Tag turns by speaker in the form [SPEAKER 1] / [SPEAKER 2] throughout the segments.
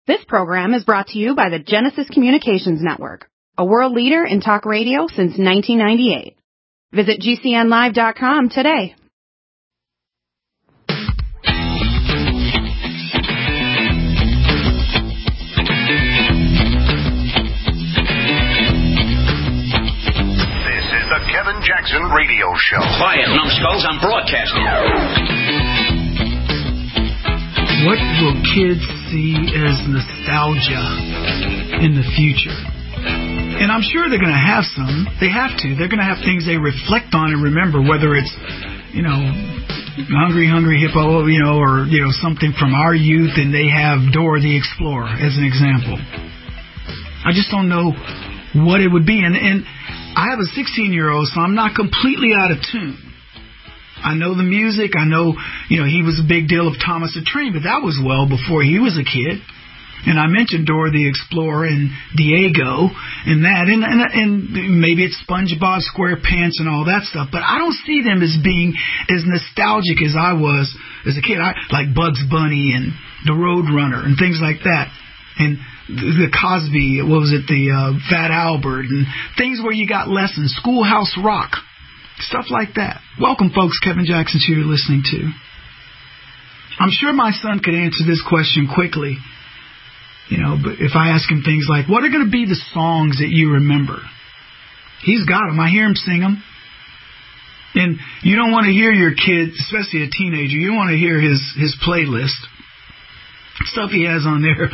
[SPEAKER 1] This program is brought to you by the Genesis Communications Network, a world leader in talk radio since 1998. Visit GCNlive.com today.
[SPEAKER 2] This is the Kevin Jackson Radio Show.
[SPEAKER 3] Quiet, numbskulls, I'm broadcasting.
[SPEAKER 4] What will kids see as nostalgia in the future? And I'm sure they're going to have some. They have to. They're going to have things they reflect on and remember, whether it's, Hungry Hippo, or, something from our youth, and they have Dora the Explorer as an example. I just don't know what it would be. And I have a 16-year-old, so I'm not completely out of tune. I know the music. I know, he was a big deal of Thomas the Train, but that was well before he was a kid. And I mentioned Dora the Explorer and Diego and that, and maybe it's SpongeBob SquarePants and all that stuff, but I don't see them as being as nostalgic as I was as a kid. I like Bugs Bunny and the Roadrunner and things like that. And the Cosby, the Fat Albert, and things where you got lessons, Schoolhouse Rock. Stuff like that. Welcome, folks. Kevin Jackson's here you're listening to. I'm sure my son could answer this question quickly. But if I ask him things like, what are going to be the songs that you remember? He's got them. I hear him sing them. And you don't want to hear your kid, especially a teenager, you don't want to hear his playlist. Stuff he has on there,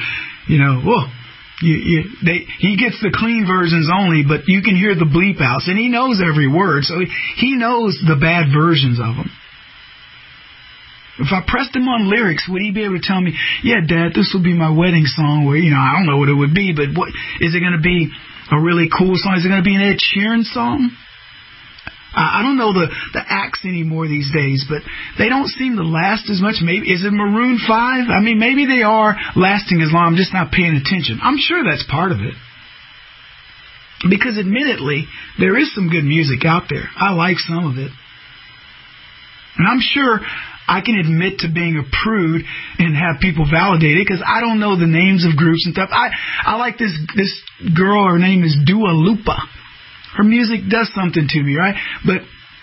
[SPEAKER 4] he gets the clean versions only, but you can hear the bleep outs, and he knows every word, so he knows the bad versions of them. If I pressed him on lyrics, would he be able to tell me, yeah, Dad, this will be my wedding song, where, I don't know what it would be, but what is it going to be? A really cool song? Is it going to be an Ed Sheeran song? I don't know the acts anymore these days, but they don't seem to last as much. Maybe is it Maroon 5? I mean, maybe they are lasting as long. I'm just not paying attention. I'm sure that's part of it. Because admittedly, there is some good music out there. I like some of it. And I'm sure I can admit to being a prude and have people validate it because I don't know the names of groups and stuff. I like this girl. Her name is Dua Lipa. Her music does something to me, right? But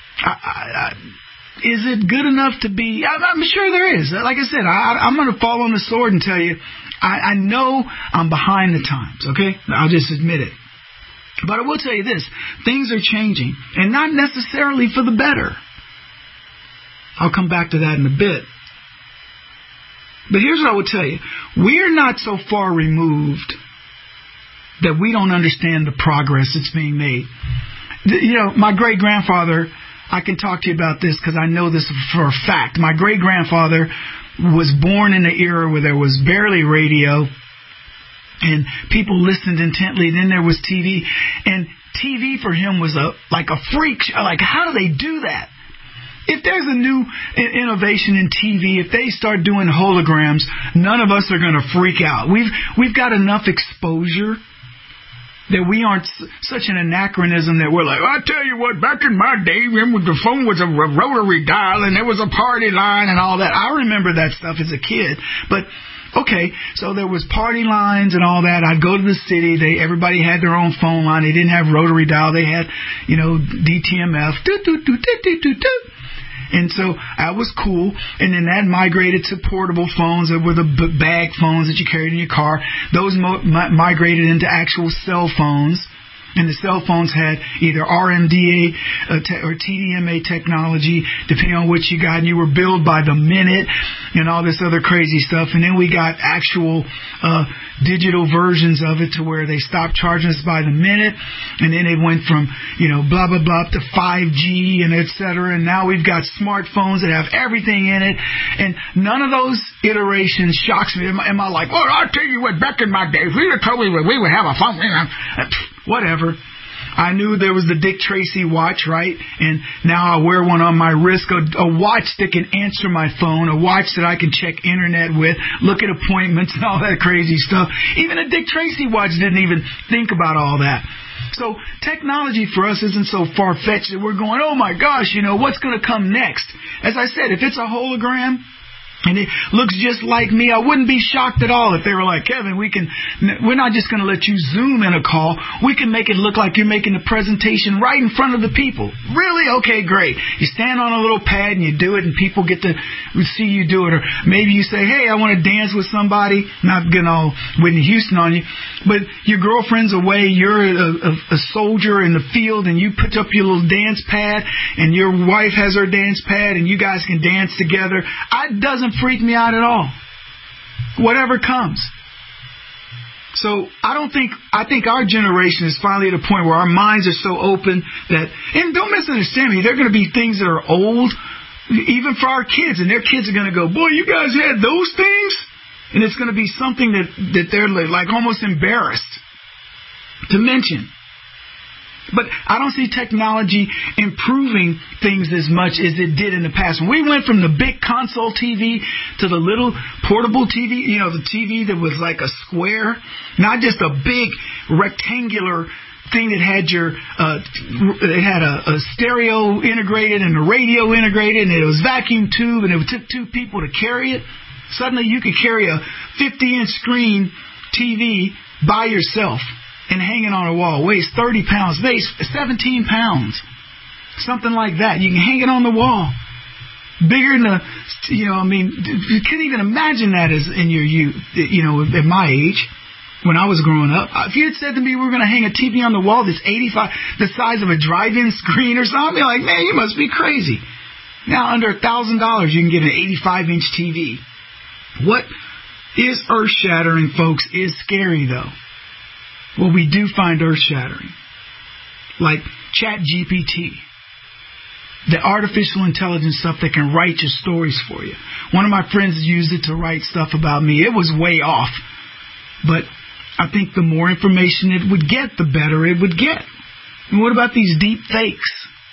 [SPEAKER 4] is it good enough to be... I'm sure there is. Like I said, I'm going to fall on the sword and tell you, I know I'm behind the times, okay? I'll just admit it. But I will tell you this. Things are changing, and not necessarily for the better. I'll come back to that in a bit. But here's what I will tell you. We're not so far removed that we don't understand the progress that's being made. My great-grandfather, I can talk to you about this because I know this for a fact. My great-grandfather was born in an era where there was barely radio and people listened intently. Then there was TV. And TV for him was like a freak show. Like, how do they do that? If there's a new innovation in TV, if they start doing holograms, none of us are going to freak out. We've got enough exposure that we aren't such an anachronism that we're like, I tell you what, back in my day, the phone was a rotary dial and there was a party line and all that. I remember that stuff as a kid. But, okay, so there was party lines and all that. I'd go to the city. Everybody had their own phone line. They didn't have rotary dial. They had, DTMF. And so that was cool. And then that migrated to portable phones that were the bag phones that you carried in your car. Those migrated into actual cell phones. And the cell phones had either RMDA or TDMA technology, depending on what you got. And you were billed by the minute and all this other crazy stuff. And then we got actual digital versions of it to where they stopped charging us by the minute. And then it went from, blah, blah, blah, to 5G and et cetera. And now we've got smartphones that have everything in it. And none of those iterations shocks me. Am I like, well, I'll tell you what, back in my day, if we would have told me we would have a phone, whatever. I knew there was the Dick Tracy watch, right? And now I wear one on my wrist, a watch that can answer my phone, a watch that I can check internet with, look at appointments and all that crazy stuff. Even a Dick Tracy watch didn't even think about all that. So technology for us isn't so far-fetched that we're going, oh my gosh, what's going to come next? As I said, if it's a hologram, and it looks just like me, I wouldn't be shocked at all if they were like, Kevin, we're not just going to let you Zoom in a call. We can make it look like you're making the presentation right in front of the people. Really? Okay, great. You stand on a little pad and you do it, and people get to see you do it. Or maybe you say, hey, I want to dance with somebody. Not getting all Whitney Houston on you, but your girlfriend's away. You're a soldier in the field, and you put up your little dance pad, and your wife has her dance pad, and you guys can dance together. It doesn't freak me out at all. Whatever comes. So I think our generation is finally at a point where our minds are so open that, and don't misunderstand me, there are going to be things that are old, even for our kids, and their kids are going to go, boy, you guys had those things? And it's going to be something that they're like almost embarrassed to mention. But I don't see technology improving things as much as it did in the past. When we went from the big console TV to the little portable TV, the TV that was like a square, not just a big rectangular thing that had it had a stereo integrated and a radio integrated, and it was vacuum tube, and it took two people to carry it. Suddenly you could carry a 50-inch screen TV by yourself and hanging on a wall. Weighs 30 pounds, weighs 17 pounds. Something like that. You can hang it on the wall. Bigger than you couldn't even imagine that as in your youth, at my age, when I was growing up. If you had said to me we were going to hang a TV on the wall that's 85, the size of a drive-in screen or something, I'd be like, man, you must be crazy. Now, under $1,000, you can get an 85-inch TV. What is earth-shattering, folks, is scary, though. What we do find earth-shattering, like ChatGPT, the artificial intelligence stuff that can write your stories for you. One of my friends used it to write stuff about me. It was way off, but I think the more information it would get, the better it would get. And what about these deep fakes?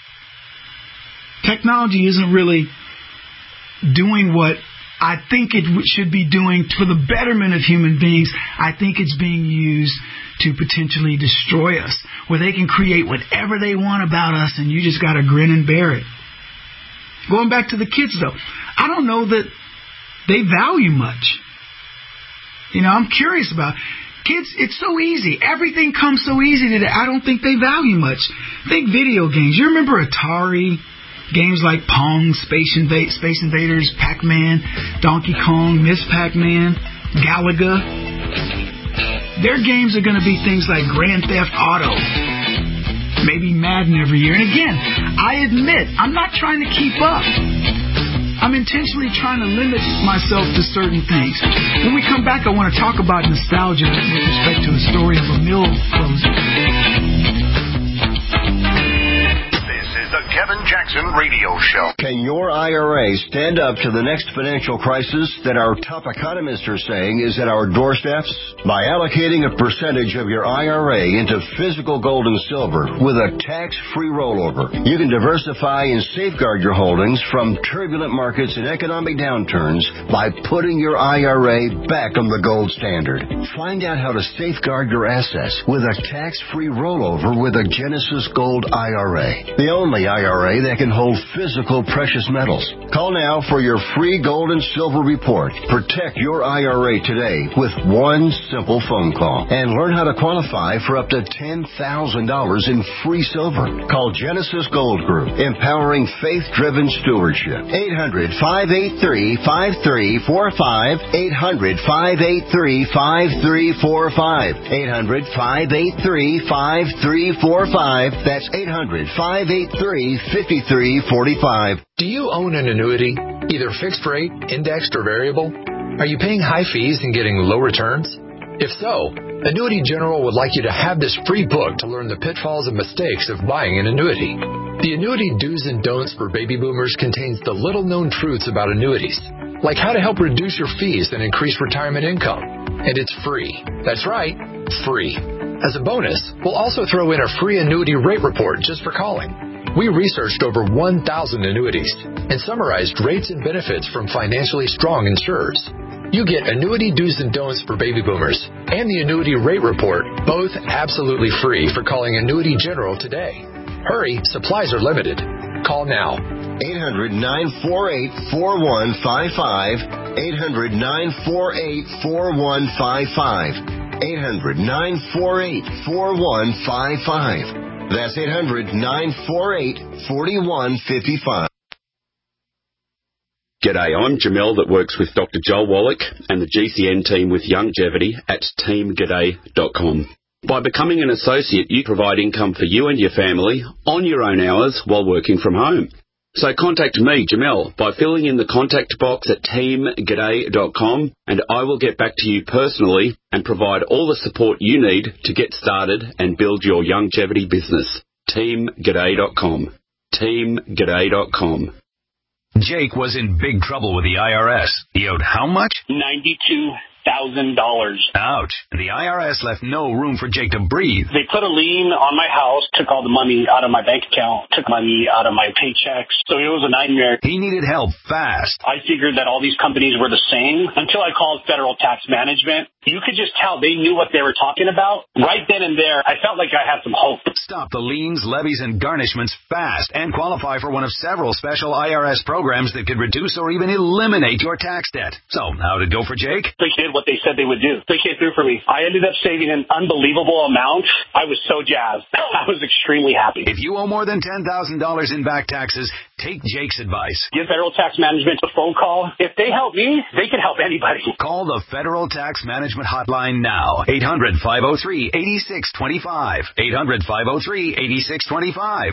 [SPEAKER 4] Technology isn't really doing what I think it should be doing for the betterment of human beings. I think it's being used to potentially destroy us, where they can create whatever they want about us, and you just got to grin and bear it. Going back to the kids, though, I don't know that they value much. I'm curious about kids. It's so easy. Everything comes so easy today. I don't think they value much. Think video games. You remember Atari? Games like Pong, Space Invaders, Pac-Man, Donkey Kong, Miss Pac-Man, Galaga. Their games are going to be things like Grand Theft Auto, maybe Madden every year. And again, I admit, I'm not trying to keep up. I'm intentionally trying to limit myself to certain things. When we come back, I want to talk about nostalgia with respect to the story of a mill closing.
[SPEAKER 2] The Kevin Jackson Radio Show.
[SPEAKER 5] Can your IRA stand up to the next financial crisis that our top economists are saying is at our doorsteps? By allocating a percentage of your IRA into physical gold and silver with a tax-free rollover, you can diversify and safeguard your holdings from turbulent markets and economic downturns by putting your IRA back on the gold standard. Find out how to safeguard your assets with a tax-free rollover with a Genesis Gold IRA. The only IRA that can hold physical precious metals. Call now for your free gold and silver report. Protect your IRA today with one simple phone call and learn how to qualify for up to $10,000 in free silver. Call Genesis Gold Group, empowering faith-driven stewardship. 800-583-5345. 800-583-5345. 800-583-5345. That's 800-583-5345.
[SPEAKER 6] Do you own an annuity, either fixed rate, indexed, or variable? Are you paying high fees and getting low returns? If so, Annuity General would like you to have this free book to learn the pitfalls and mistakes of buying an annuity. The Annuity Do's and Don'ts for Baby Boomers contains the little-known truths about annuities, like how to help reduce your fees and increase retirement income. And it's free. That's right, free. As a bonus, we'll also throw in a free annuity rate report just for calling. We researched over 1,000 annuities and summarized rates and benefits from financially strong insurers. You get Annuity Do's and Don'ts for Baby Boomers and the Annuity Rate Report, both absolutely free for calling Annuity General today. Hurry, supplies are limited. Call now.
[SPEAKER 5] 800-948-4155. 800-948-4155. 800-948-4155. That's 800-948-4155.
[SPEAKER 7] G'day, I'm Jamel that works with Dr. Joel Wallach and the GCN team with Longevity at teamg'day.com. By becoming an associate, you provide income for you and your family on your own hours while working from home. So contact me, Jamel, by filling in the contact box at teamg'day.com, and I will get back to you personally and provide all the support you need to get started and build your longevity business. teamg'day.com. teamg'day.com.
[SPEAKER 8] Jake was in big trouble with the IRS. He owed how much?
[SPEAKER 3] $92,000.
[SPEAKER 8] Ouch. And the IRS left no room for Jake to breathe.
[SPEAKER 3] They put a lien on my house, took all the money out of my bank account, took money out of my paychecks. So it was a nightmare.
[SPEAKER 8] He needed help fast.
[SPEAKER 3] I figured that all these companies were the same until I called Federal Tax Management. You could just tell they knew what they were talking about. Right then and there, I felt like I had some hope.
[SPEAKER 8] Stop the liens, levies, and garnishments fast and qualify for one of several special IRS programs that could reduce or even eliminate your tax debt. So, how'd it go for Jake?
[SPEAKER 3] They did what they said they would do. They came through for me. I ended up saving an unbelievable amount. I was so jazzed. I was extremely happy.
[SPEAKER 8] If you owe more than $10,000 in back taxes, take Jake's advice.
[SPEAKER 3] Give Federal Tax Management a phone call. If they help me, they can help anybody.
[SPEAKER 8] Call the Federal Tax Management hotline now. 800-503-8625. 800-503-8625.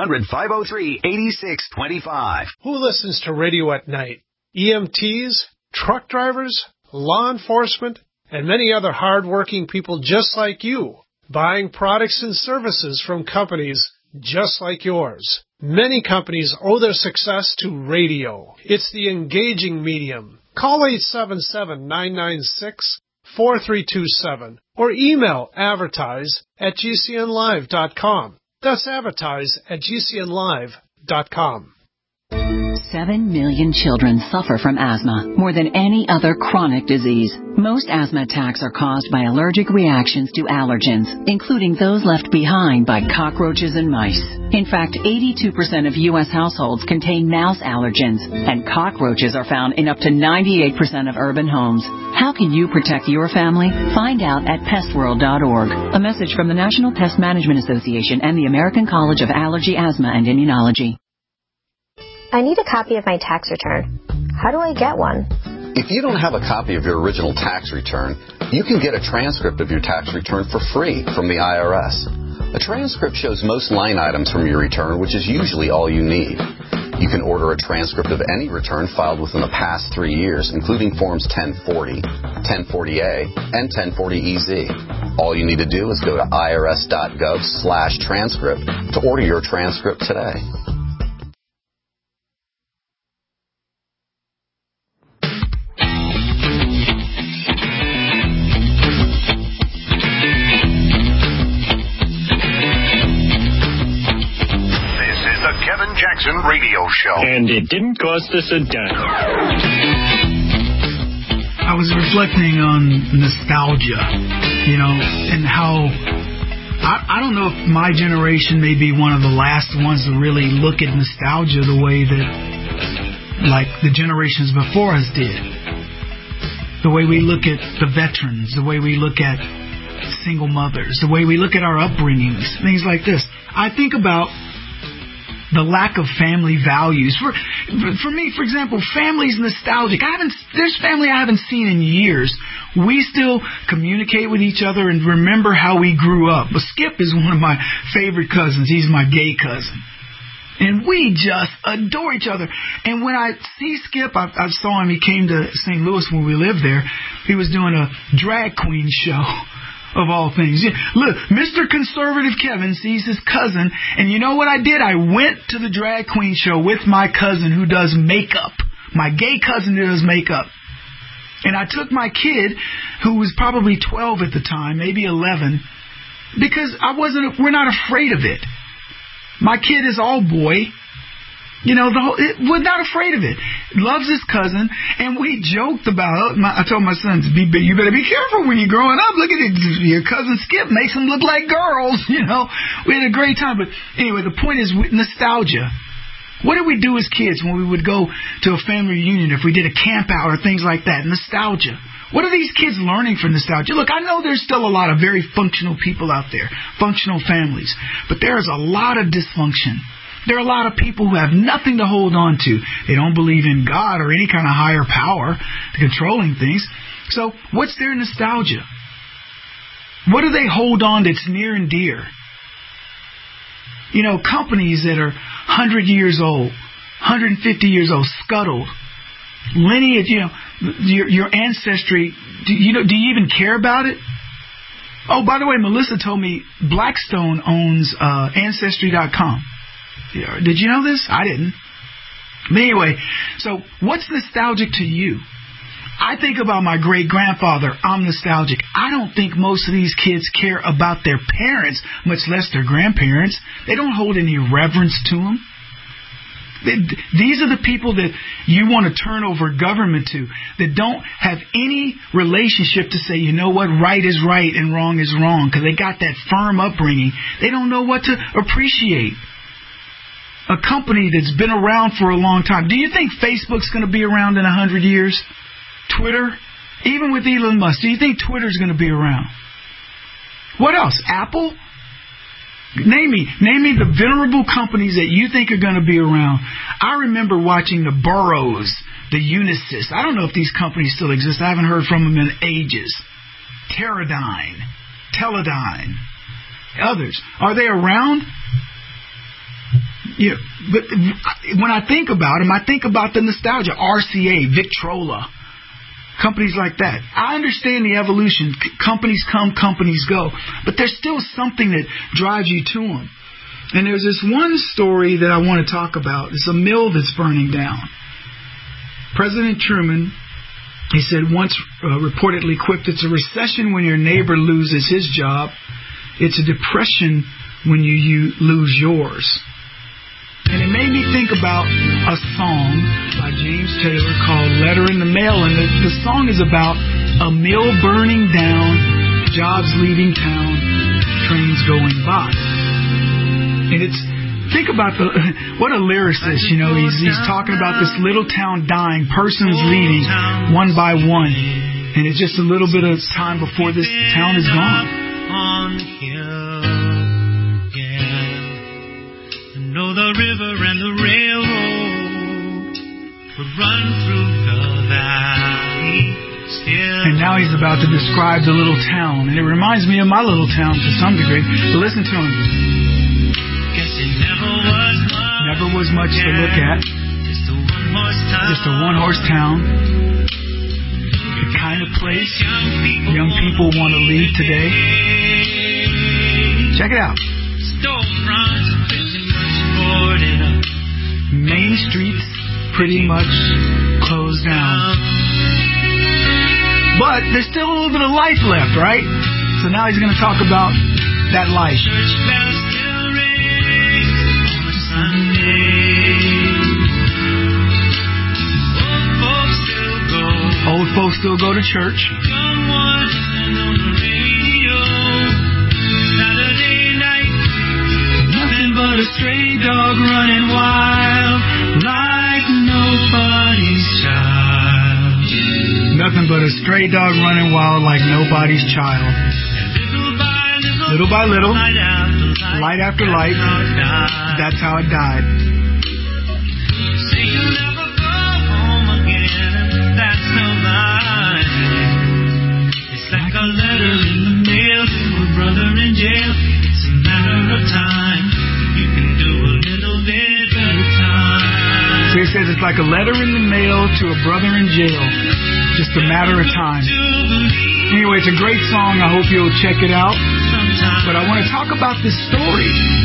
[SPEAKER 8] 800-503-8625.
[SPEAKER 9] Who listens to radio at night? EMTs, truck drivers, law enforcement, and many other hard-working people just like you, buying products and services from companies just like yours. Many companies owe their success to radio. It's the engaging medium. Call 877-996-4327 or email advertise@gcnlive.com. That's advertise@gcnlive.com.
[SPEAKER 10] 7 million children suffer from asthma, more than any other chronic disease. Most asthma attacks are caused by allergic reactions to allergens, including those left behind by cockroaches and mice. In fact, 82% of U.S. households contain mouse allergens, and cockroaches are found in up to 98% of urban homes. How can you protect your family? Find out at pestworld.org. A message from the National Pest Management Association and the American College of Allergy, Asthma, and Immunology.
[SPEAKER 11] I need a copy of my tax return. How do I get one?
[SPEAKER 12] If you don't have a copy of your original tax return, you can get a transcript of your tax return for free from the IRS. A transcript shows most line items from your return, which is usually all you need. You can order a transcript of any return filed within the past 3 years, including Forms 1040, 1040A, and 1040EZ. All you need to do is go to irs.gov/transcript to order your transcript today.
[SPEAKER 2] Jackson Radio Show.
[SPEAKER 13] And it didn't cost us a dime.
[SPEAKER 4] I was reflecting on nostalgia, and how I don't know if my generation may be one of the last ones to really look at nostalgia the way that, like, the generations before us did. The way we look at the veterans, the way we look at single mothers, the way we look at our upbringings, things like this. I think about the lack of family values. For me, for example, family's nostalgic. There's family I haven't seen in years. We still communicate with each other and remember how we grew up. But Skip is one of my favorite cousins. He's my gay cousin. And we just adore each other. And when I see Skip, I saw him. He came to St. Louis when we lived there. He was doing a drag queen show. Of all things. Look, Mr. Conservative Kevin sees his cousin, and you know what I did? I went to the drag queen show with my cousin who does makeup. My gay cousin who does makeup. And I took my kid, who was probably 12 at the time, maybe 11, because we're not afraid of it. My kid is all boy. We're not afraid of it. Loves his cousin, and we joked about. I told my sons, you better be careful when you're growing up. Look at it, your cousin Skip makes them look like girls. We had a great time. But anyway, the point is nostalgia. What did we do as kids when we would go to a family reunion, if we did a camp out or things like that? Nostalgia. What are these kids learning from nostalgia? Look, I know there's still a lot of very functional people out there, functional families, but there is a lot of dysfunction. There are a lot of people who have nothing to hold on to. They don't believe in God or any kind of higher power controlling things. So what's their nostalgia? What do they hold on that's near and dear? You know, companies that are 100 years old, 150 years old, scuttled, lineage, you know, your ancestry. Do you even care about it? Oh, by the way, Melissa told me Blackstone owns Ancestry.com. Did you know this? I didn't. But anyway, so what's nostalgic to you? I think about my great-grandfather. I'm nostalgic. I don't think most of these kids care about their parents, much less their grandparents. They don't hold any reverence to them. These are the people that you want to turn over government to, that don't have any relationship to say, you know what, right is right and wrong is wrong, because they got that firm upbringing. They don't know what to appreciate. A company that's been around for a long time. Do you think Facebook's going to be around in 100 years? Twitter? Even with Elon Musk, do you think Twitter's going to be around? What else? Apple? Name me the venerable companies that you think are going to be around. I remember watching the Burroughs, the Unisys. I don't know if these companies still exist. I haven't heard from them in ages. Teradyne, Teledyne, others. Are they around? Yeah, but when I think about them, I think about the nostalgia. RCA, Victrola, companies like that. I understand the evolution. Companies come, companies go. But there's still something that drives you to them. And there's this one story that I want to talk about. It's a mill that's burning down. President Truman, he said, once reportedly quipped, it's a recession when your neighbor loses his job. It's a depression when you lose yours. And it made me think about a song by James Taylor called Letter in the Mail. And the song is about a mill burning down, jobs leaving town, trains going by. And think about what a lyricist, you know, he's talking about this little town dying, persons leaving one by one. And it's just a little bit of time before this town is gone. Know the river and the railroad would run through the valley. And now he's about to describe the little town. And it reminds me of my little town to some degree. But listen to him. Guess it never was much to look at. Just a one-horse town. The kind of place young people want to leave today. Check it out. Main streets pretty much closed down. But there's still a little bit of life left, right? So now he's going to talk about that life. Old folks still go to church. But a stray dog running wild like nobody's child. Nothing but a stray dog running wild like nobody's child. Little by little, light after light, that's how it died. Say you'll never go home again, that's no lie. It's like a letter in the mail to a brother in jail. It's a matter of time. So he says it's like a letter in the mail to a brother in jail. Just a matter of time. Anyway, it's a great song. I hope you'll check it out. But I want to talk about this story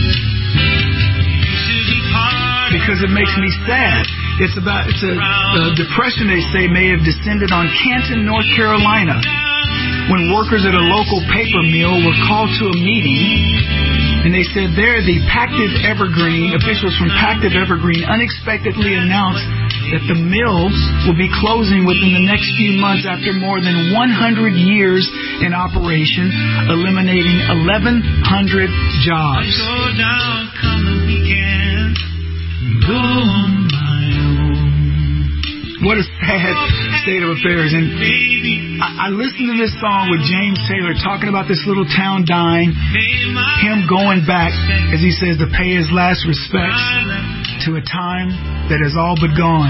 [SPEAKER 4] because it makes me sad. It's a depression, they say, may have descended on Canton, North Carolina, when workers at a local paper mill were called to a meeting. And they said there the officials from Pactiv Evergreen unexpectedly announced that the mill will be closing within the next few months after more than 100 years in operation, eliminating 1,100 jobs. go on my own. What a sad state of affairs. And I listened to this song with James Taylor talking about this little town dying, him going back, as he says, to pay his last respects to a time that is all but gone.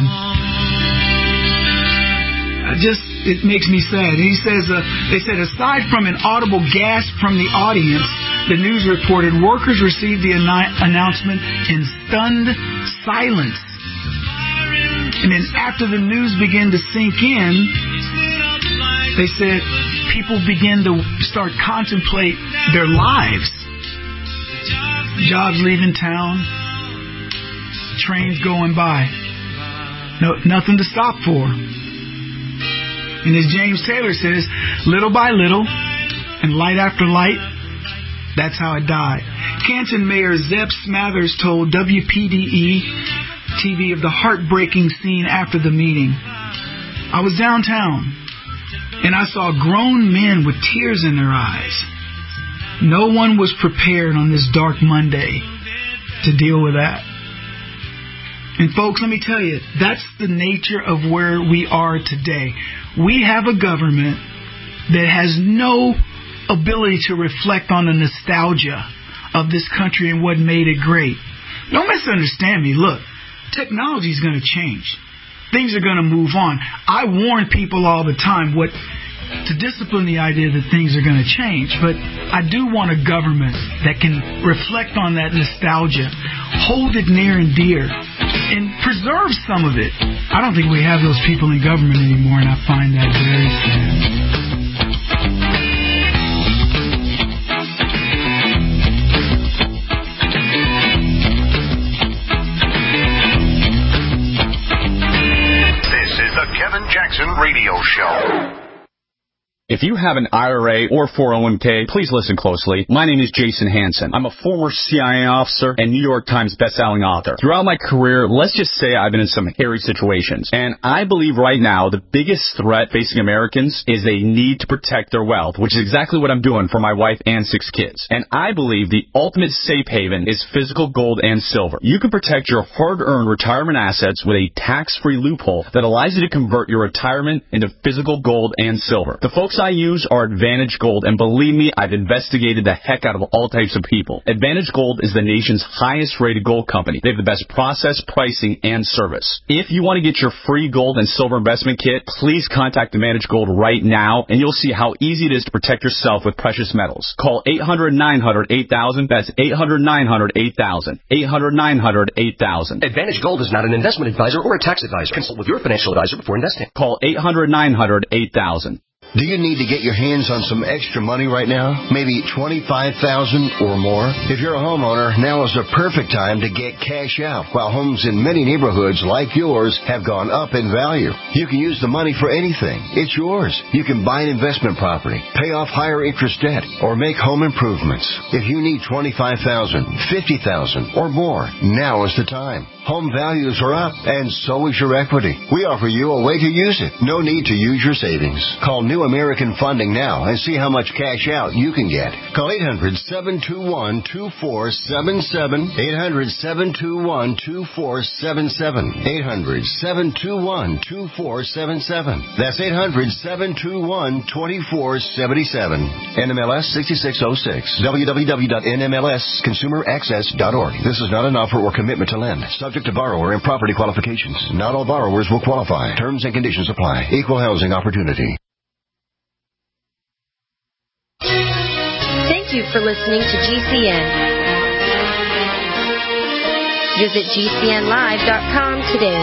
[SPEAKER 4] It makes me sad. He says, they said, aside from an audible gasp from the audience, the news reported workers received the announcement in stunned silence. And then after the news began to sink in, they said people began to start contemplate their lives. Jobs leaving town, trains going by. No, nothing to stop for. And as James Taylor says, little by little and light after light, that's how it died. Canton Mayor Zeb Smathers told WPDE TV of the heartbreaking scene after the meeting. I was downtown and I saw grown men with tears in their eyes. No one was prepared on this dark Monday to deal with that. And folks, let me tell you, that's the nature of where we are today. We have a government that has no ability to reflect on the nostalgia of this country and what made it great. Don't misunderstand me. Look, technology is going to change. Things are going to move on. I warn people all the time to discipline the idea that things are going to change. But I do want a government that can reflect on that nostalgia, hold it near and dear, and preserve some of it. I don't think we have those people in government anymore, and I find that very sad.
[SPEAKER 2] Kevin Jackson Radio Show.
[SPEAKER 14] If you have an IRA or 401k, please listen closely. My name is Jason Hansen. I'm a former CIA officer and New York Times bestselling author. Throughout my career, let's just say I've been in some hairy situations. And I believe right now the biggest threat facing Americans is they need to protect their wealth, which is exactly what I'm doing for my wife and 6 kids. And I believe the ultimate safe haven is physical gold and silver. You can protect your hard-earned retirement assets with a tax-free loophole that allows you to convert your retirement into physical gold and silver. The folks I use are Advantage Gold, and believe me, I've investigated the heck out of all types of people. Advantage Gold is the nation's highest rated gold company. They have the best process, pricing, and service. If you want to get your free gold and silver investment kit, please contact Advantage Gold right now, and you'll see how easy it is to protect yourself with precious metals. Call 800-900-8000. That's 800-900-8000. 800-900-8000.
[SPEAKER 15] Advantage Gold is not an investment advisor or a tax advisor. Consult with your financial advisor before investing.
[SPEAKER 14] Call 800-900-8000.
[SPEAKER 5] Do you need to get your hands on some extra money right now? Maybe $25,000 or more? If you're a homeowner, now is the perfect time to get cash out while homes in many neighborhoods like yours have gone up in value. You can use the money for anything. It's yours. You can buy an investment property, pay off higher interest debt, or make home improvements. If you need $25,000, $50,000 or more, now is the time. Home values are up, and so is your equity. We offer you a way to use it. No need to use your savings. Call New American Funding now and see how much cash out you can get. Call 800-721-2477. 800-721-2477. 800-721-2477. That's 800-721-2477. NMLS 6606. www.nmlsconsumeraccess.org. This is not an offer or commitment to lend. Subject to borrower and property qualifications. Not all borrowers will qualify. Terms and conditions apply. Equal housing opportunity.
[SPEAKER 11] Thank you for listening to GCN. Visit GCNlive.com today.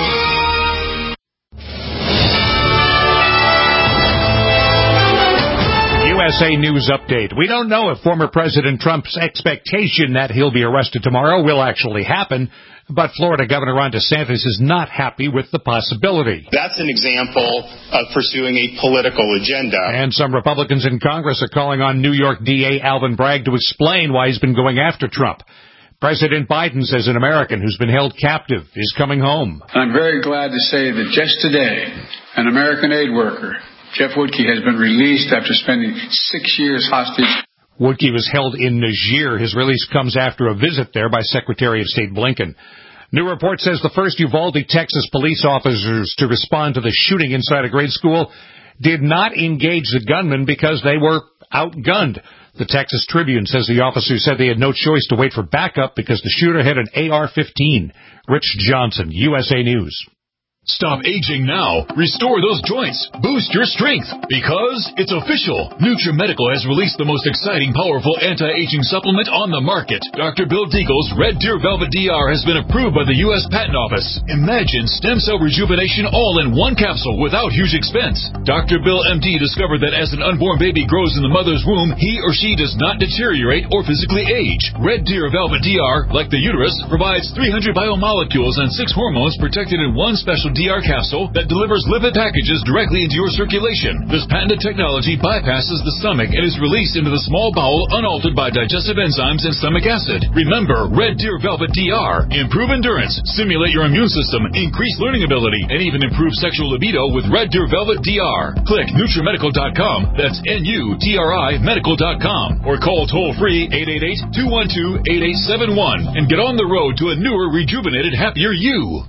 [SPEAKER 16] USA News Update. We don't know if former President Trump's expectation that he'll be arrested tomorrow will actually happen, but Florida Governor Ron DeSantis is not happy with the possibility.
[SPEAKER 17] That's an example of pursuing a political agenda.
[SPEAKER 16] And some Republicans in Congress are calling on New York DA Alvin Bragg to explain why he's been going after Trump. President Biden says an American who's been held captive is coming home.
[SPEAKER 18] I'm very glad to say that just today, an American aid worker, Jeff Woodkey, has been released after spending 6 years hostage.
[SPEAKER 16] Woodkey was held in Niger. His release comes after a visit there by Secretary of State Blinken. New report says the first Uvalde, Texas police officers to respond to the shooting inside a grade school did not engage the gunman because they were outgunned. The Texas Tribune says the officers said they had no choice to wait for backup because the shooter had an AR-15. Rich Johnson, USA News.
[SPEAKER 19] Stop aging now. Restore those joints. Boost your strength. Because it's official. NutriMedical has released the most exciting, powerful anti-aging supplement on the market. Dr. Bill Deagle's Red Deer Velvet DR has been approved by the U.S. Patent Office. Imagine stem cell rejuvenation all in one capsule without huge expense. Dr. Bill MD discovered that as an unborn baby grows in the mother's womb, he or she does not deteriorate or physically age. Red Deer Velvet DR, like the uterus, provides 300 biomolecules and 6 hormones protected in one special DR capsule that delivers lipid packages directly into your circulation. This patented technology bypasses the stomach and is released into the small bowel unaltered by digestive enzymes and stomach acid. Remember, Red Deer Velvet DR. Improve endurance, stimulate your immune system, increase learning ability, and even improve sexual libido with Red Deer Velvet DR. Click NutriMedical.com, that's NUTRI Medical.com, or call toll-free 888-212-8871 and get on the road to a newer, rejuvenated, happier you.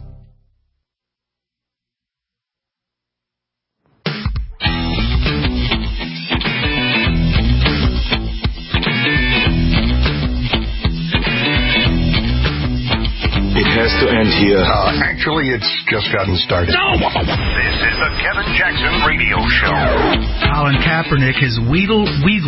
[SPEAKER 2] It has to end here. Actually, it's just gotten started. No! This is the Kevin Jackson Radio Show.
[SPEAKER 4] Colin Kaepernick has weaseled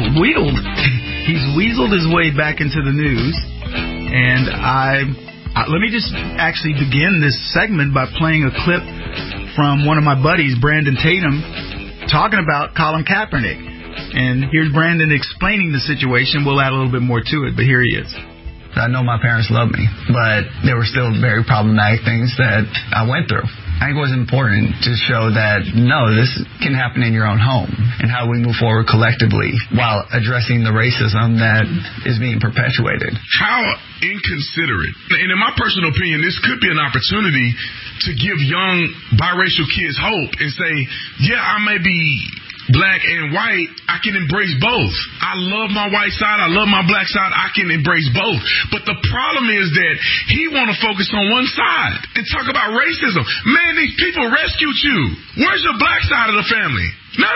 [SPEAKER 4] his way back into the news. And let me just actually begin this segment by playing a clip from one of my buddies, Brandon Tatum, talking about Colin Kaepernick. And here's Brandon explaining the situation. We'll add a little bit more to it, but here he is.
[SPEAKER 20] I know my parents loved me, but there were still very problematic things that I went through. I think it was important to show that, no, this can happen in your own home, and how we move forward collectively while addressing the racism that is being perpetuated.
[SPEAKER 21] How inconsiderate. And in my personal opinion, this could be an opportunity to give young biracial kids hope and say, yeah, I may be black and white, I can embrace both. I love my white side, I love my black side, I can embrace both. But the problem is that he want to focus on one side and talk about racism. Man, these people rescued you. Where's your black side of the family? No.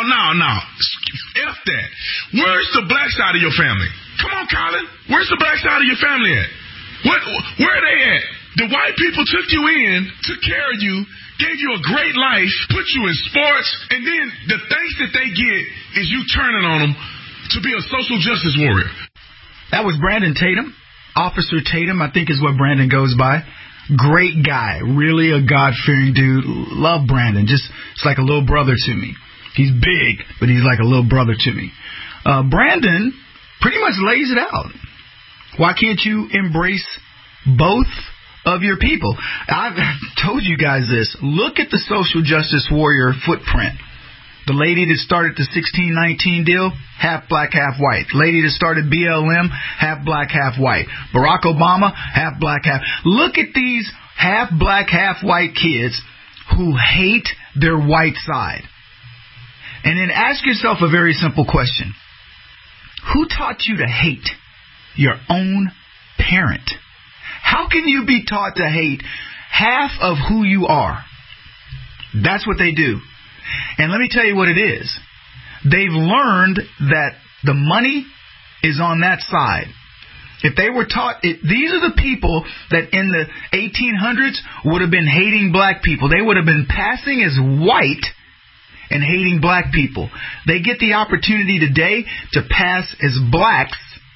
[SPEAKER 21] F that. Where's the black side of your family? Come on, Colin. Where's the black side of your family at? Where are they at? The white people took you in, took care of you, gave you a great life, put you in sports, and then the thanks that they get is you turning on them to be a social justice warrior.
[SPEAKER 4] That was Brandon Tatum. Officer Tatum, I think is what Brandon goes by. Great guy. Really a God-fearing dude. Love Brandon. It's like a little brother to me. He's big, but he's like a little brother to me. Brandon pretty much lays it out. Why can't you embrace both of your people? I've told you guys this. Look at the social justice warrior footprint. The lady that started the 1619 deal, half black, half white. Lady that started BLM, half black, half white. Barack Obama, half black, half. Look at these half black, half white kids who hate their white side. And then ask yourself a very simple question. Who taught you to hate your own parent? How can you be taught to hate half of who you are? That's what they do. And let me tell you what it is. They've learned that the money is on that side. If they were taught, these are the people that in the 1800s would have been hating black people. They would have been passing as white and hating black people. They get the opportunity today to pass as blacks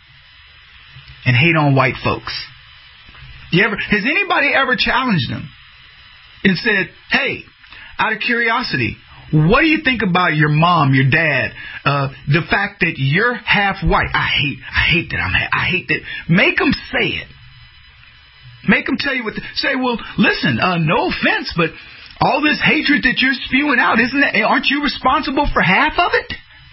[SPEAKER 4] and hate on white folks. Has anybody ever challenged them and said, hey, out of curiosity, what do you think about your mom, your dad, the fact that you're half white? I hate that. Make them say it. Make them tell you say, well, listen, no offense, but all this hatred that you're spewing out, aren't you responsible for half of it?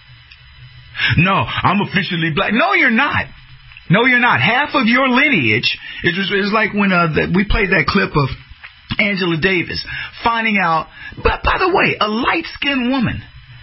[SPEAKER 4] No, I'm officially black. No, you're not. No, you're not. Half of your lineage is like when we played that clip of Angela Davis finding out. But by the way, a light-skinned woman.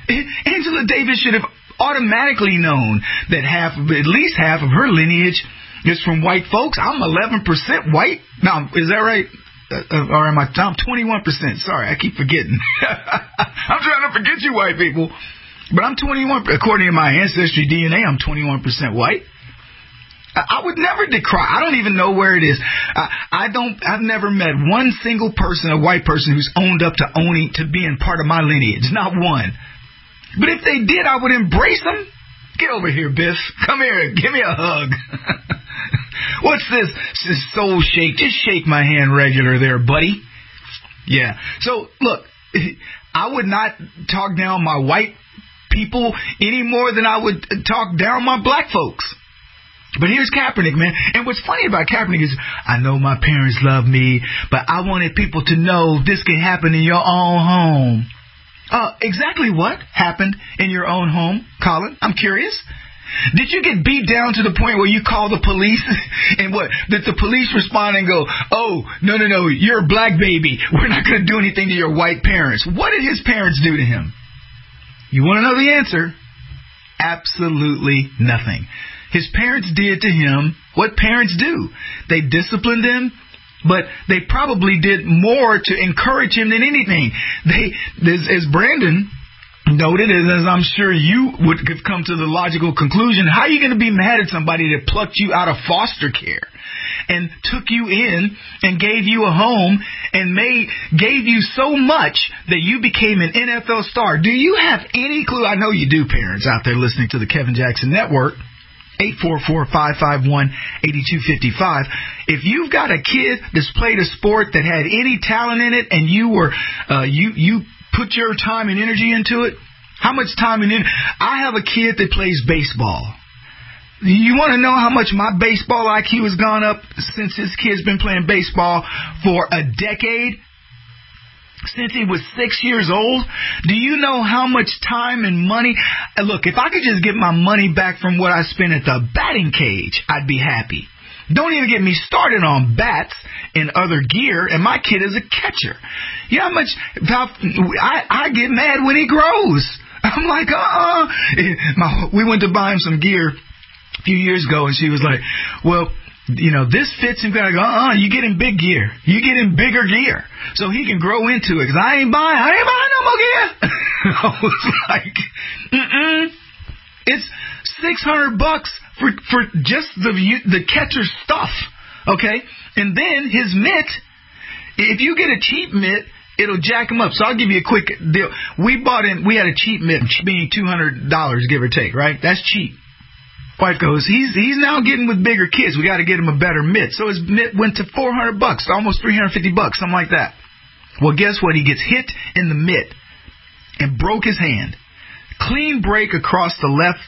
[SPEAKER 4] Angela Davis should have automatically known that at least half of her lineage is from white folks. I'm 11% white. No, is that right? Or am I? I'm 21%. Sorry, I keep forgetting. I'm trying to forget you white people. But I'm 21. According to my ancestry DNA, I'm 21% white. I would never decry. I don't even know where it is. I've never met one single person, a white person, who's owned up to being part of my lineage. Not one. But if they did, I would embrace them. Get over here, Biff. Come here. Give me a hug. What's this soul shake? Just shake my hand regular there, buddy. Yeah. So, look, I would not talk down my white people any more than I would talk down my black folks. But here's Kaepernick, man. And what's funny about Kaepernick is, I know my parents love me, but I wanted people to know this can happen in your own home. Exactly what happened in your own home, Colin? I'm curious. Did you get beat down to the point where you call the police and what? Did the police respond and go, oh, no, you're a black baby. We're not going to do anything to your white parents. What did his parents do to him? You want to know the answer? Absolutely nothing. His parents did to him what parents do. They disciplined him, but they probably did more to encourage him than anything. As Brandon noted, as I'm sure you would have come to the logical conclusion, how are you going to be mad at somebody that plucked you out of foster care and took you in and gave you a home and gave you so much that you became an NFL star? Do you have any clue? I know you do, parents out there listening to the Kevin Jackson Network. 844-551-8255. If you've got a kid that's played a sport that had any talent in it and you put your time and energy into it, how much time and energy? I have a kid that plays baseball. You want to know how much my baseball IQ has gone up since this kid's been playing baseball for a decade? Since he was 6 years old? Do you know how much time and money? Look, if I could just get my money back from what I spent at the batting cage, I'd be happy. Don't even get me started on bats and other gear, and my kid is a catcher. You know how much I get mad when he grows. I'm like, we went to buy him some gear a few years ago, and she was like, well, this fits him. I go, you get him big gear. You get him bigger gear so he can grow into it. Because I ain't buying no more gear. I was like, It's $600 for just the catcher stuff. Okay? And then his mitt, if you get a cheap mitt, it'll jack him up. So I'll give you a quick deal. We had a cheap mitt, being $200, give or take, right? That's cheap. Wife goes, he's now getting with bigger kids. We got to get him a better mitt. So his mitt went to $400, almost $350, something like that. Well, guess what? He gets hit in the mitt and broke his hand. Clean break across the left,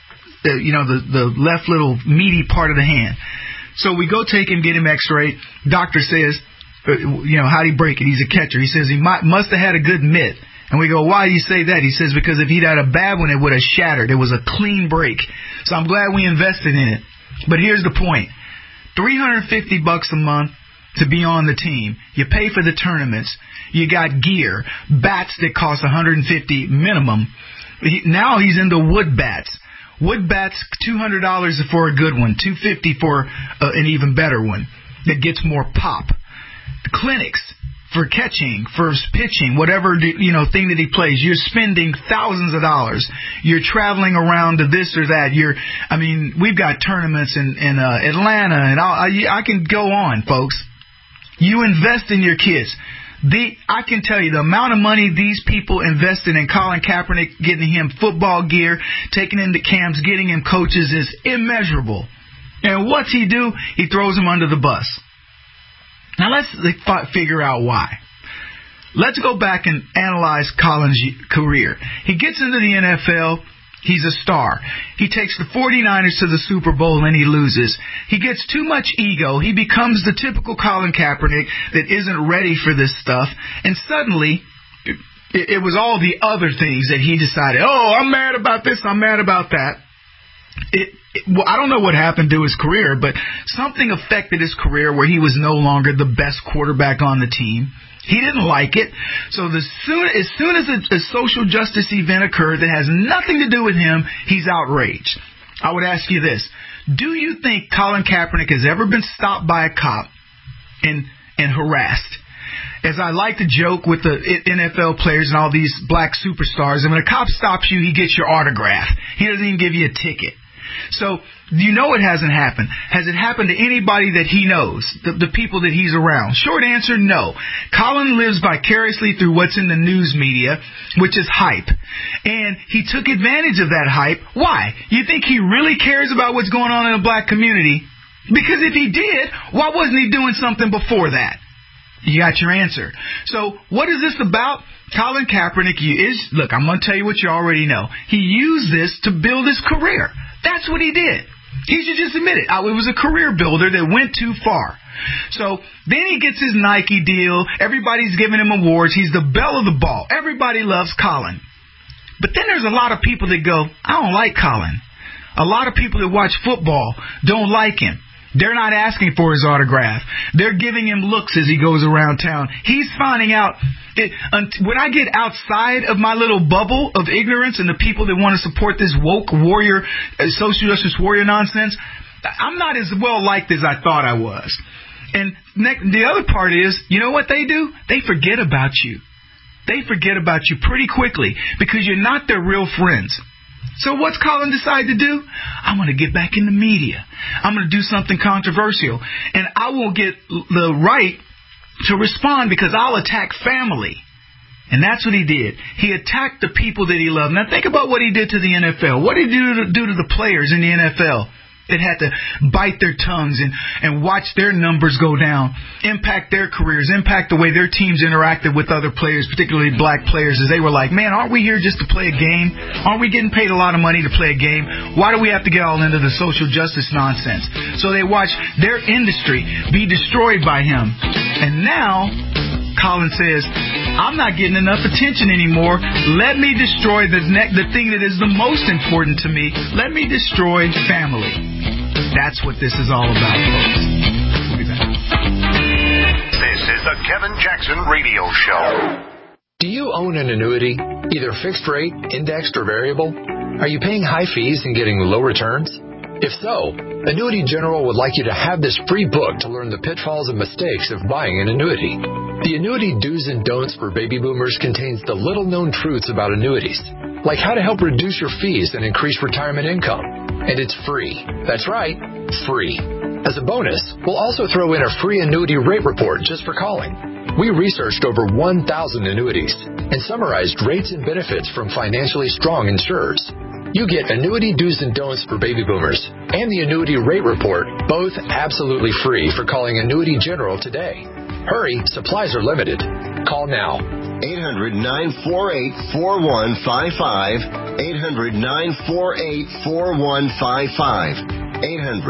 [SPEAKER 4] the left little meaty part of the hand. So we go take him, get him x-rayed. Doctor says, how'd he break it? He's a catcher. He says he must have had a good mitt. And we go, why do you say that? He says, because if he'd had a bad one, it would have shattered. It was a clean break. So I'm glad we invested in it. But here's the point. $350 a month to be on the team. You pay for the tournaments. You got gear. Bats that cost $150 minimum. Now he's into wood bats. Wood bats, $200 for a good one. $250 for an even better one that gets more pop. The clinics. For catching, for pitching, whatever thing that he plays, you're spending thousands of dollars. You're traveling around to this or that. We've got tournaments in Atlanta, and I can go on, folks. You invest in your kids. I can tell you the amount of money these people invested in Colin Kaepernick, getting him football gear, taking him to camps, getting him coaches is immeasurable. And what's he do? He throws him under the bus. Now let's figure out why. Let's go back and analyze Colin's career. He gets into the NFL. He's a star. He takes the 49ers to the Super Bowl and he loses. He gets too much ego. He becomes the typical Colin Kaepernick that isn't ready for this stuff. And suddenly, it was all the other things that he decided, I'm mad about this, I'm mad about that. I don't know what happened to his career, but something affected his career where he was no longer the best quarterback on the team. He didn't like it. So as soon as a social justice event occurred that has nothing to do with him, he's outraged. I would ask you this. Do you think Colin Kaepernick has ever been stopped by a cop and harassed? As I like to joke with the NFL players and all these black superstars, and when a cop stops you, he gets your autograph. He doesn't even give you a ticket. So, you know it hasn't happened. Has it happened to anybody that he knows, the people that he's around? Short answer, no. Colin lives vicariously through what's in the news media, which is hype. And he took advantage of that hype. Why? You think he really cares about what's going on in the black community? Because if he did, why wasn't he doing something before that? You got your answer. So, what is this about? Colin Kaepernick look, I'm going to tell you what you already know. He used this to build his career. That's what he did. He should just admit it. It was a career builder that went too far. So, then he gets his Nike deal. Everybody's giving him awards. He's the belle of the ball. Everybody loves Colin. But then there's a lot of people that go, I don't like Colin. A lot of people that watch football don't like him. They're not asking for his autograph. They're giving him looks as he goes around town. He's finding out. When I get outside of my little bubble of ignorance and the people that want to support this woke warrior, social justice warrior nonsense, I'm not as well liked as I thought I was. And the other part is, you know what they do? They forget about you. They forget about you pretty quickly because you're not their real friends. So what's Colin decide to do? I'm going to get back in the media. I'm going to do something controversial. And I won't get the right to respond because I'll attack family. And that's what he did. He attacked the people that he loved. Now think about what he did to the NFL. What did he do to the players in the NFL that had to bite their tongues and watch their numbers go down, impact their careers, impact the way their teams interacted with other players, particularly black players, as they were like, man, aren't we here just to play a game? Aren't we getting paid a lot of money to play a game? Why do we have to get all into the social justice nonsense? So they watched their industry be destroyed by him. And now Colin says, I'm not getting enough attention anymore. Let me destroy the thing that is the most important to me. Let me destroy family. That's what this is all about, folks. We'll be back.
[SPEAKER 2] This is the Kevin Jackson Radio Show.
[SPEAKER 6] Do you own an annuity, either fixed rate, indexed, or variable? Are you paying high fees and getting low returns? If so, Annuity General would like you to have this free book to learn the pitfalls and mistakes of buying an annuity. The Annuity Do's and Don'ts for Baby Boomers contains the little-known truths about annuities, like how to help reduce your fees and increase retirement income. And it's free. That's right, free. As a bonus, we'll also throw in a free annuity rate report just for calling. We researched over 1,000 annuities and summarized rates and benefits from financially strong insurers. You get Annuity Do's and Don'ts for Baby Boomers and the Annuity Rate Report, both absolutely free for calling Annuity General today. Hurry, supplies are limited. Call now.
[SPEAKER 5] 800-948-4155. 800-948-4155.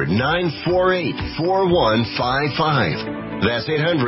[SPEAKER 5] 800-948-4155. That's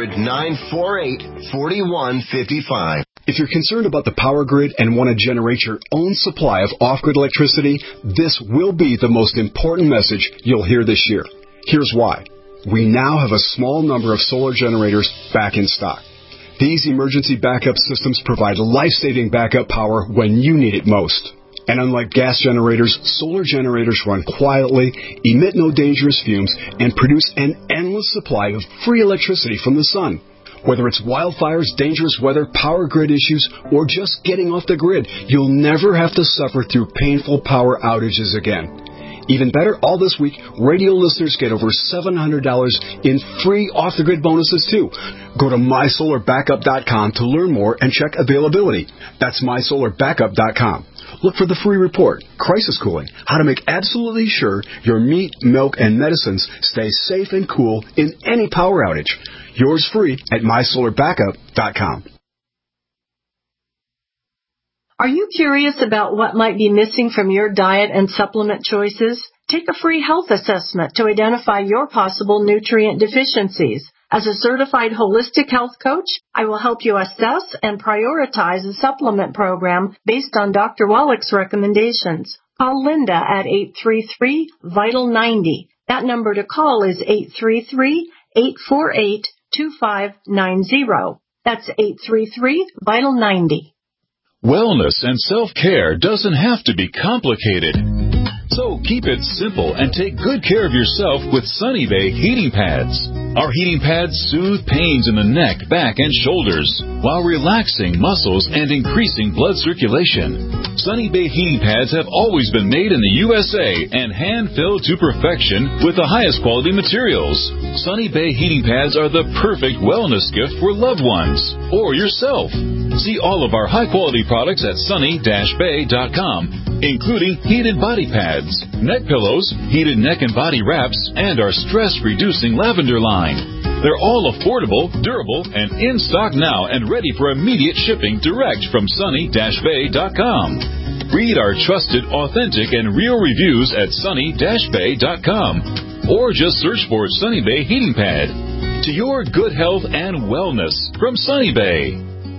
[SPEAKER 5] 800-948-4155.
[SPEAKER 1] If you're concerned about the power grid and want to generate your own supply of off-grid electricity, this will be the most important message you'll hear this year. Here's why. We now have a small number of solar generators back in stock. These emergency backup systems provide life-saving backup power when you need it most. And unlike gas generators, solar generators run quietly, emit no dangerous fumes, and produce an endless supply of free electricity from the sun. Whether it's wildfires, dangerous weather, power grid issues, or just getting off the grid, you'll never have to suffer through painful power outages again. Even better, all this week, radio listeners get over $700 in free off-the-grid bonuses, too. Go to MySolarBackup.com to learn more and check availability. That's MySolarBackup.com. Look for the free report, Crisis Cooling, how to make absolutely sure your meat, milk, and medicines stay safe and cool in any power outage. Yours free at MySolarBackup.com.
[SPEAKER 22] Are you curious about what might be missing from your diet and supplement choices? Take a free health assessment to identify your possible nutrient deficiencies. As a certified holistic health coach, I will help you assess and prioritize a supplement program based on Dr. Wallach's recommendations. Call Linda at 833-VITAL-90. That number to call is 833-848-2590. That's 833-VITAL-90.
[SPEAKER 19] Wellness and self-care doesn't have to be complicated. So keep it simple and take good care of yourself with Sunny Bay heating pads. Our heating pads soothe pains in the neck, back, and shoulders while relaxing muscles and increasing blood circulation. Sunny Bay heating pads have always been made in the USA and hand-filled to perfection with the highest quality materials. Sunny Bay heating pads are the perfect wellness gift for loved ones or yourself. See all of our high-quality products at sunny-bay.com, including heated body pads, neck pillows, heated neck and body wraps, and our stress-reducing lavender line. They're all affordable, durable, and in stock now and ready for immediate shipping direct from sunny-bay.com. Read our trusted, authentic, and real reviews at sunny-bay.com or just search for Sunny Bay Heating Pad. To your good health and wellness from Sunny Bay.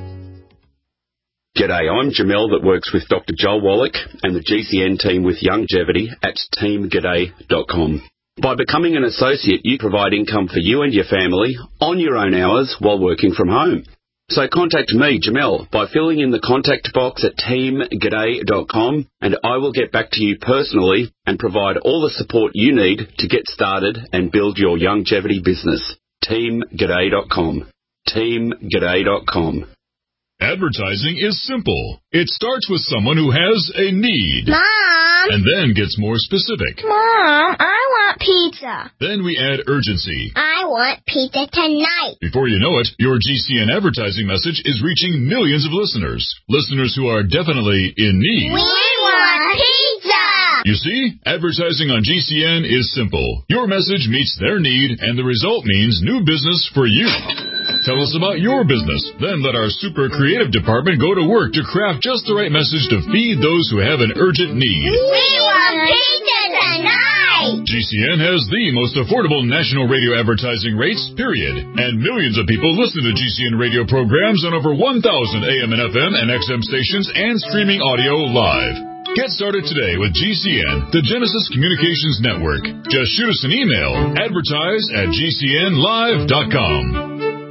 [SPEAKER 3] G'day, I'm Jamel that works with Dr. Joel Wallach and the GCN team with Longevity at teamg'day.com. By becoming an associate, you provide income for you and your family on your own hours while working from home. So contact me, Jamel, by filling in the contact box at teamg'day.com, and I will get back to you personally and provide all the support you need to get started and build your longevity business. teamg'day.com. teamg'day.com.
[SPEAKER 19] Advertising is simple. It starts with someone who has a need.
[SPEAKER 7] Mom!
[SPEAKER 19] And then gets more specific.
[SPEAKER 7] Mom, I want pizza.
[SPEAKER 19] Then we add urgency.
[SPEAKER 7] I want pizza tonight.
[SPEAKER 19] Before you know it, your GCN advertising message is reaching millions of listeners. Listeners who are definitely in need.
[SPEAKER 7] We want pizza!
[SPEAKER 19] You see, advertising on GCN is simple. Your message meets their need, and the result means new business for you. Tell us about your business. Then let our super creative department go to work to craft just the right message to feed those who have an urgent need.
[SPEAKER 7] We want pizza tonight!
[SPEAKER 19] GCN has the most affordable national radio advertising rates, period. And millions of people listen to GCN radio programs on over 1,000 AM and FM and XM stations and streaming audio live. Get started today with GCN, the Genesis Communications Network. Just shoot us an email, advertise@gcnlive.com.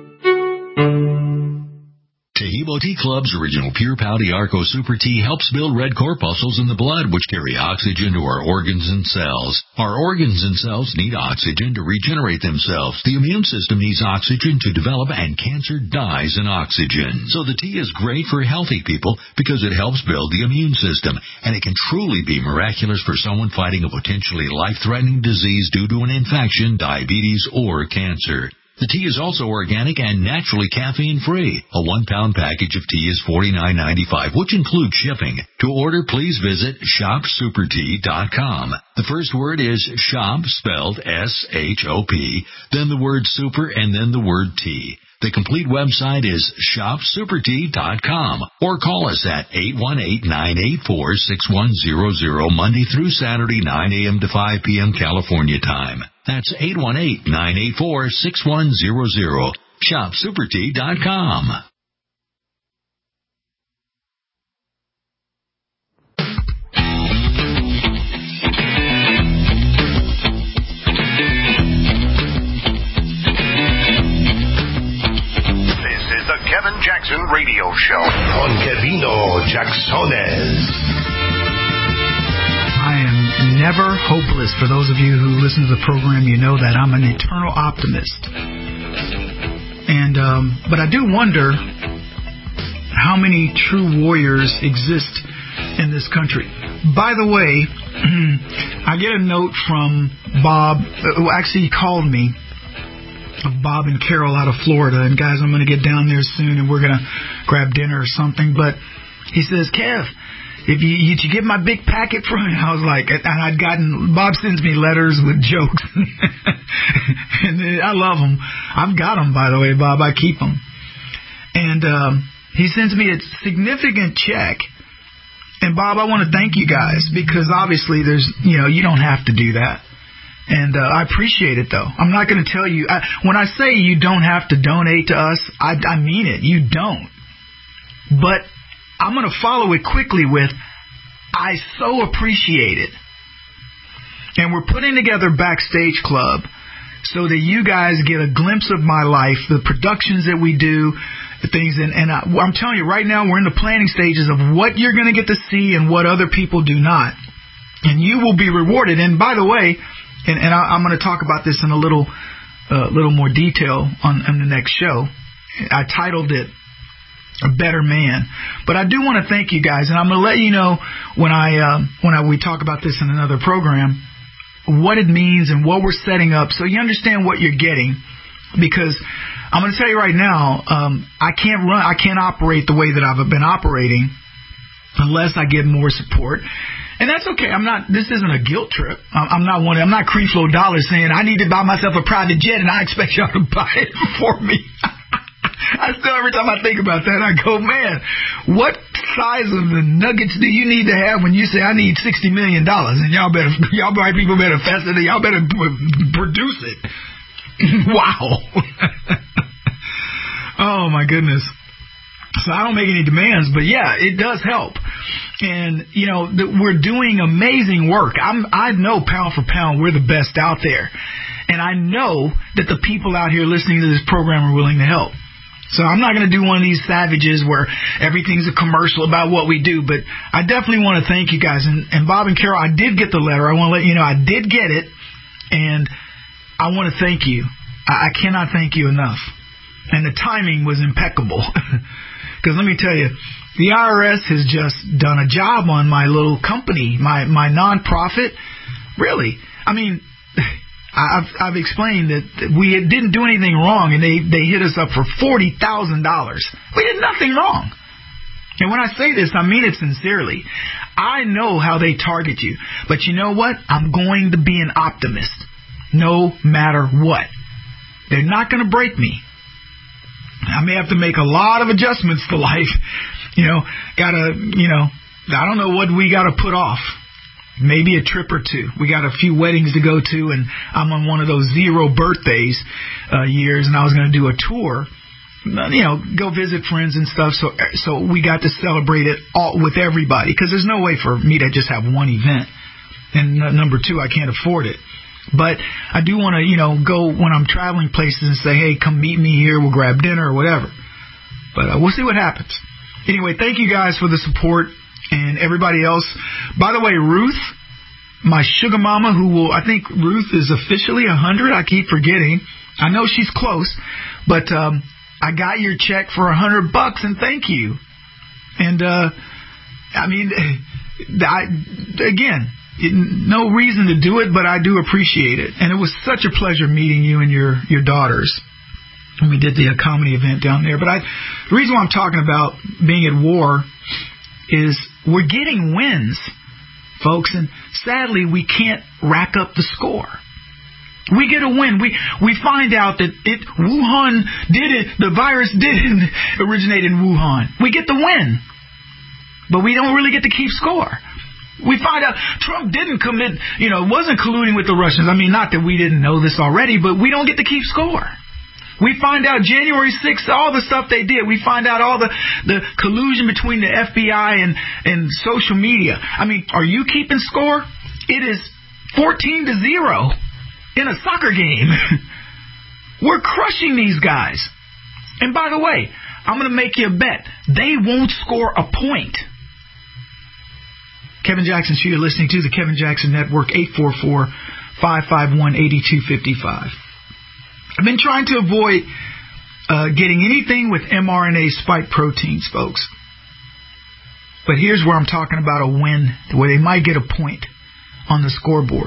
[SPEAKER 23] Tehebo Tea Club's original Pure Pouty Arco Super Tea helps build red corpuscles in the blood, which carry oxygen to our organs and cells. Our organs and cells need oxygen to regenerate themselves. The immune system needs oxygen to develop, and cancer dies in oxygen. So the tea is great for healthy people because it helps build the immune system, and it can truly be miraculous for someone fighting a potentially life-threatening disease due to an infection, diabetes, or cancer. The tea is also organic and naturally caffeine-free. A 1-pound package of tea is $49.95, which includes shipping. To order, please visit shopsupertea.com. The first word is shop, spelled S-H-O-P, then the word super, and then the word tea. The complete website is shopsupertea.com, or call us at 818-984-6100, Monday through Saturday, 9 a.m. to 5 p.m. California time. That's 818-984-6100. ShopSuperTea.com.
[SPEAKER 2] This is the Kevin Jackson Radio Show on Kevino Jacksones.
[SPEAKER 4] I am never hopeless. For those of you who listen to the program, you know that I'm an eternal optimist. And but I do wonder how many true warriors exist in this country. By the way, I get a note from Bob. Actually, he called me. Bob and Carol out of Florida. And guys, I'm going to get down there soon, and we're going to grab dinner or something. But he says, Kev, did you get my big packet from me? I was like, and I'd gotten, Bob sends me letters with jokes. And I love them. I've got them, by the way, Bob. I keep them. And he sends me a significant check. And Bob, I want to thank you guys, because obviously there's, you don't have to do that. And I appreciate it, though. I'm not going to tell you. When I say you don't have to donate to us, I mean it. You don't. But I'm going to follow it quickly with, I so appreciate it. And we're putting together Backstage Club so that you guys get a glimpse of my life, the productions that we do, the things. And I'm telling you right now, we're in the planning stages of what you're going to get to see and what other people do not. And you will be rewarded. And by the way, I'm going to talk about this in a little more detail on the next show. I titled it A Better Man. But I do want to thank you guys, and I'm going to let you know when we talk about this in another program, what it means and what we're setting up, so you understand what you're getting. Because I'm going to tell you right now, I can't operate the way that I've been operating unless I get more support. And that's okay. This isn't a guilt trip. I'm not Creeflo Dollar saying I need to buy myself a private jet and I expect y'all to buy it for me. I still, every time I think about that, I go, man, what size of the nuggets do you need to have when you say I need $60 million? And y'all white people better fast it. Y'all better produce it. Wow. Oh my goodness. So I don't make any demands, but yeah, it does help. And, we're doing amazing work. I know pound for pound we're the best out there. And I know that the people out here listening to this program are willing to help. So I'm not going to do one of these savages where everything's a commercial about what we do, but I definitely want to thank you guys. And Bob and Carol, I did get the letter. I want to let you know I did get it, and I want to thank you. I cannot thank you enough. And the timing was impeccable. Because let me tell you, the IRS has just done a job on my little company, my nonprofit. Really. I mean, I've explained that we didn't do anything wrong, and they hit us up for $40,000. We did nothing wrong. And when I say this, I mean it sincerely. I know how they target you. But you know what? I'm going to be an optimist, no matter what. They're not going to break me. I may have to make a lot of adjustments to life. I don't know what we got to put off. Maybe a trip or two. We got a few weddings to go to, and I'm on one of those 0 birthdays years, and I was going to do a tour, go visit friends and stuff. So we got to celebrate it all with everybody, because there's no way for me to just have one event. And number 2, I can't afford it. But I do want to, go when I'm traveling places and say, hey, come meet me here. We'll grab dinner or whatever. But we'll see what happens. Anyway, thank you guys for the support and everybody else. By the way, Ruth, my sugar mama, I think Ruth is officially 100. I keep forgetting. I know she's close, but I got your check for $100, and thank you. And again, no reason to do it, but I do appreciate it. And it was such a pleasure meeting you and your daughters when we did the comedy event down there. But the reason why I'm talking about being at war is we're getting wins, folks, and sadly we can't rack up the score. We get a win. We find out that Wuhan did it. The virus didn't originate in Wuhan. We get the win, but we don't really get to keep score. We find out Trump didn't commit, wasn't colluding with the Russians. I mean, not that we didn't know this already, but we don't get to keep score. We find out January 6th, all the stuff they did. We find out all the collusion between the FBI and social media. I mean, are you keeping score? It is 14-0 in a soccer game. We're crushing these guys. And by the way, I'm going to make you a bet. They won't score a point. Kevin Jackson Show, you're listening to the Kevin Jackson Network, 844-551-8255. I've been trying to avoid getting anything with mRNA spike proteins, folks. But here's where I'm talking about a win, where they might get a point on the scoreboard.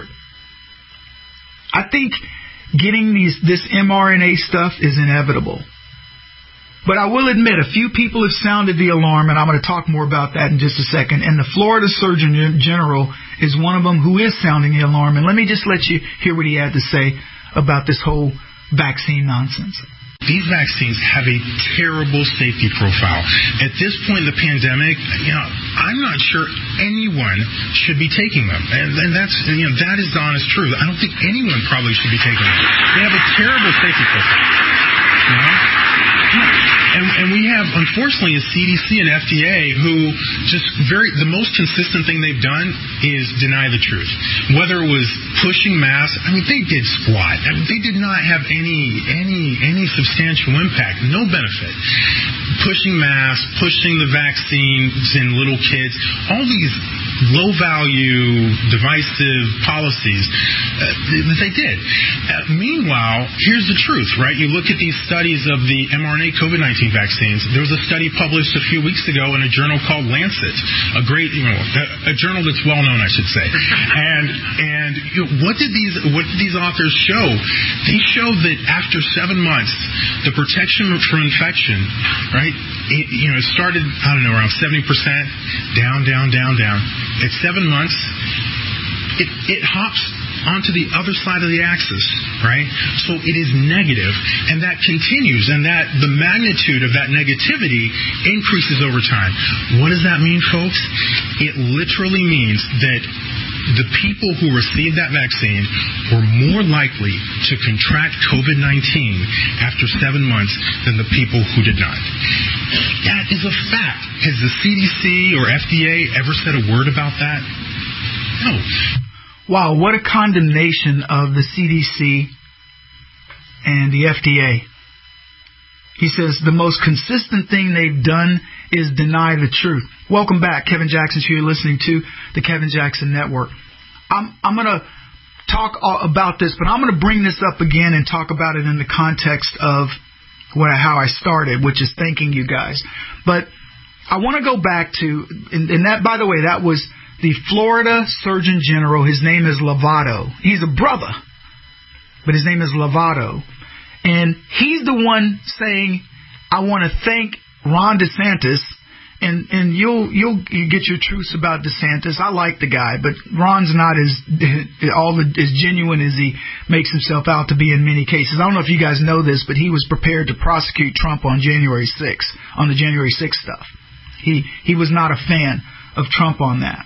[SPEAKER 4] I think getting this mRNA stuff is inevitable. But I will admit, a few people have sounded the alarm, and I'm going to talk more about that in just a second. And the Florida Surgeon General is one of them who is sounding the alarm. And let me just let you hear what he had to say about this whole vaccine nonsense.
[SPEAKER 21] These vaccines have a terrible safety profile. At this point in the pandemic, I'm not sure anyone should be taking them. And that's, that is the honest truth. I don't think anyone probably should be taking them. They have a terrible safety profile. And we have, unfortunately, a CDC and FDA who just the most consistent thing they've done is deny the truth. Whether it was pushing masks, they did squat. They did not have any substantial impact, no benefit. Pushing masks, pushing the vaccines in little kids, all these
[SPEAKER 8] low-value, divisive policies that they did. Meanwhile, here's the truth, right? You look at these studies of the mRNA COVID-19 vaccines. There was a study published a few weeks ago in a journal called Lancet, a great, a journal that's well known, I should say. And what did these authors show? They showed that after 7 months, the protection from infection, right? It started, around 70%, down. At 7 months, it hops onto the other side of the axis, right? So it is negative, and that continues, and that the magnitude of that negativity increases over time. What does that mean, folks? It literally means that the people who received that vaccine were more likely to contract COVID-19 after 7 months than the people who did not. That is a fact. Has the CDC or FDA ever said a word about that? No.
[SPEAKER 4] Wow, what a condemnation of the CDC and the FDA. He says the most consistent thing they've done is deny the truth. Welcome back. Kevin Jackson's here. You're listening to the Kevin Jackson Network. I'm going to talk about this, but I'm going to bring this up again and talk about it in the context of how I started, which is thanking you guys. But I want to go back to, and that, by the way, that was the Florida Surgeon General. His name is Lovato. He's a brother, but his name is Lovato. And he's the one saying, I want to thank Ron DeSantis, and you'll get your truths about DeSantis. I like the guy, but Ron's not as genuine as he makes himself out to be in many cases. I don't know if you guys know this, but he was prepared to prosecute Trump on January 6th, on the January 6th stuff. He was not a fan of Trump on that.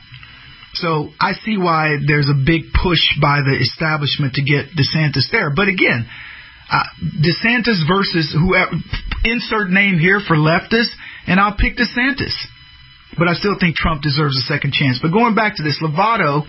[SPEAKER 4] So I see why there's a big push by the establishment to get DeSantis there. But again, DeSantis versus whoever, insert name here for leftists, and I'll pick DeSantis. But I still think Trump deserves a second chance. But going back to this, Lovato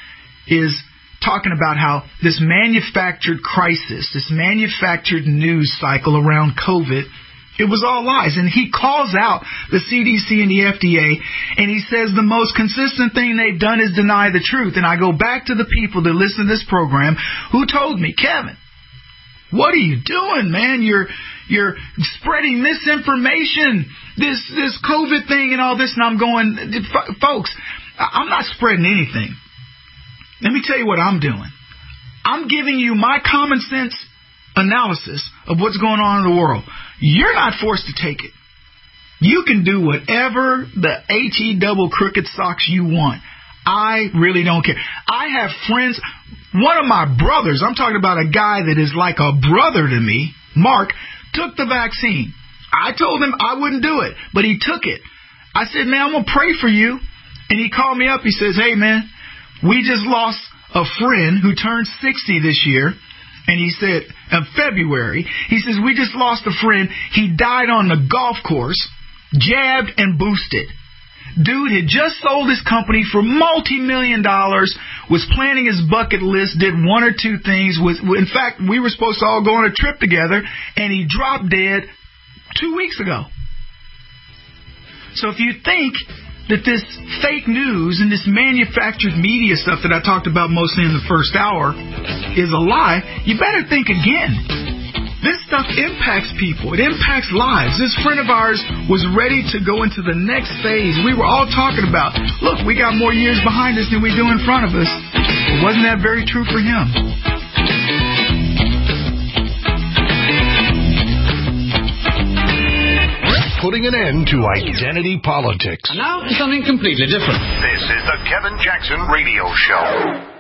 [SPEAKER 4] is talking about how this manufactured crisis, this manufactured news cycle around COVID, it was all lies. And he calls out the CDC and the FDA, and he says the most consistent thing they've done is deny the truth. And I go back to the people that listen to this program who told me, Kevin, what are you doing, man? You're spreading misinformation, this COVID thing and all this. And I'm going, folks, I'm not spreading anything. Let me tell you what I'm doing. I'm giving you my common sense analysis of what's going on in the world. You're not forced to take it. You can do whatever the H-E-double crooked socks you want. I really don't care. I have friends. One of my brothers, I'm talking about a guy that is like a brother to me, Mark, took the vaccine. I told him I wouldn't do it, but he took it. I said, man, I'm going to pray for you. And he called me up. He says, hey, man, we just lost a friend who turned 60 this year. And he said, in February, he says, we just lost a friend. He died on the golf course, jabbed and boosted. Dude had just sold his company for multi-million dollars, was planning his bucket list, did one or two things. In fact, we were supposed to all go on a trip together, and he dropped dead 2 weeks ago. So if you think that this fake news and this manufactured media stuff that I talked about mostly in the first hour is a lie, you better think again. This stuff impacts people. It impacts lives. This friend of ours was ready to go into the next phase. We were all talking about, look, we got more years behind us than we do in front of us. But wasn't that very true for him?
[SPEAKER 2] Putting an end to identity politics.
[SPEAKER 9] And now something completely different.
[SPEAKER 2] This is the Kevin Jackson Radio Show.